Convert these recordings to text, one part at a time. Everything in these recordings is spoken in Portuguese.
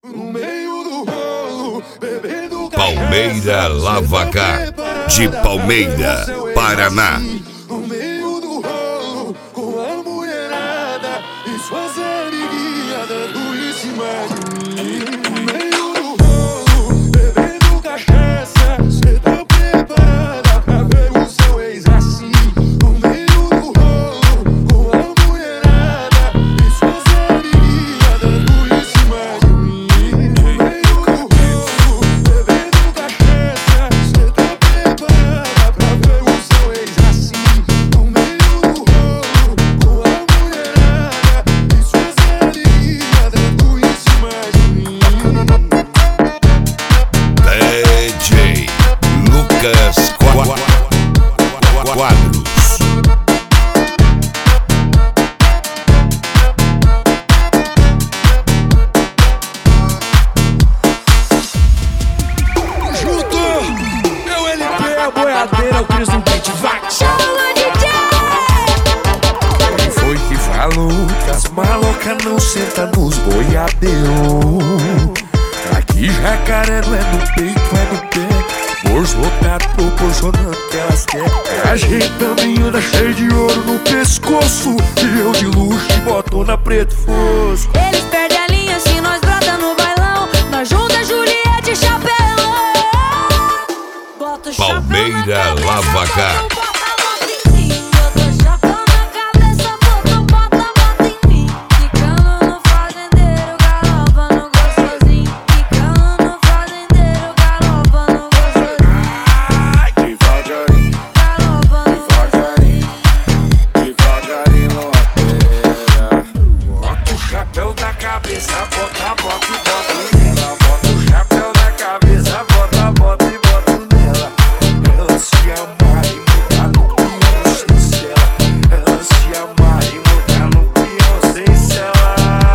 No meio do rolo, bebendo Palmeira Lavacar, de Palmeira, Paraná. no meio do rolo, com a mulherada e suas amiguinhas dando em cima de mim. No meio do rolo, bebendo cachaça, cê tá preparada pra ver o seu ex assim. No meio do rolo, com a mulherada e suas amiguinhas dando em cima de mim. No meio do rolo, bebendo cachaça, cê tá preparada pra ver o seu ex assim. No meio do rolo, com a mulherada e suas amiguinhas dando em cima de mim. DJ Lucas Quadros. Junto, é o LP, a boiadeira, o Cris no beat, vai! Quem foi que falou que as malocas não sentam nos boiadeiros? Aqui jacaré não é no peito, é no pé. Bolso lotado proporcionando o que elas querem. Ajeitando e anda cheio de ouro no pescoço. E eu de luxo e botona preto fosco. Eles perdem a linha se nós brota no bailão. Nós junta Juliette e chapéu. Bota o chapéu Palmeira na cabeça, Lavacar. bota a bota em mim. Bota o chapéu na cabeça, bota a bota em mim. Ficando no fazendeiro, galopa no gostosinho. Ficando no fazendeiro, galopa no gostosinho. Ai, devagarinho, Galopa no gostosinho. devagarinho na terra. Bota o chapéu na cabeça, bota a bota e bota nela. Bota o chapéu na cabeça, bota a bota e bota nela. Ela se amar e montar no peão sem cela. Ela se amar e montar no peão sem cela.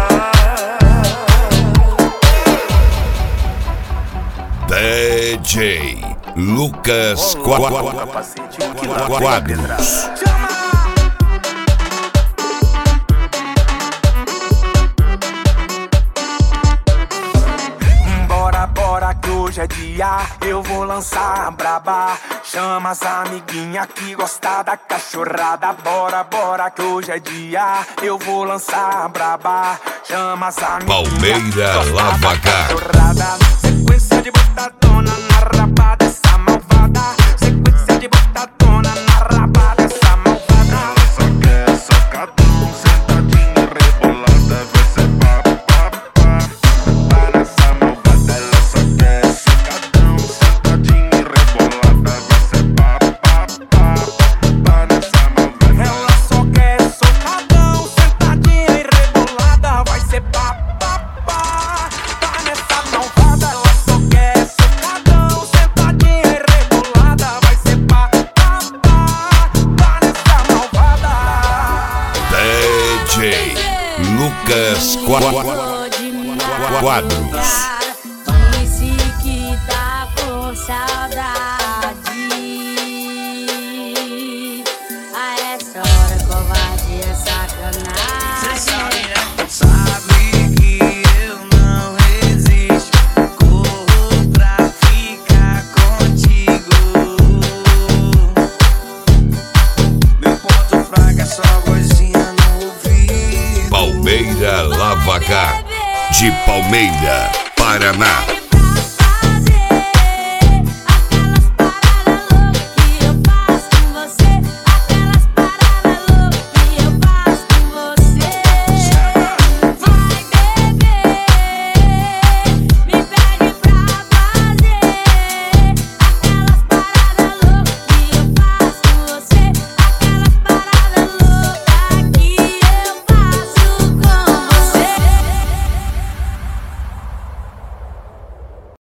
DJ Lucas Quadros. Bora, bora que hoje é dia, eu vou lançar a braba. Chama as amiguinhas que gostam da cachorrada. Bora, bora que hoje é dia, eu vou lançar a braba. Chama as amiguinhas Palmeira que gostam da Lavacar. cachorrada. Sequência de botadona na raba dessa malvada. Sequência de botadona na raba dessa malvada. Ela só quer socadão, sentadinha rebolada. Vai ser papapá. Para essa malvada, ela só quer socadão, sentadinha rebolada. Vai ser papapá. Para essa malvada, ela só quer socadão, sentadinha e rebolada. Vai ser papapá. Para essa malvada, ela só quer socadão, sentadinha e rebolada. Vai ser papapá. Para essa malvada. DJ Lucas Quadros. Esse que tá com saudade. A essa hora covarde é sacanagem. Sabe que eu não resisto. Corro pra ficar contigo. Meu ponto fraco é só vozinha no ouvido. Palmeira Lavacar, de Palmeira, Paraná.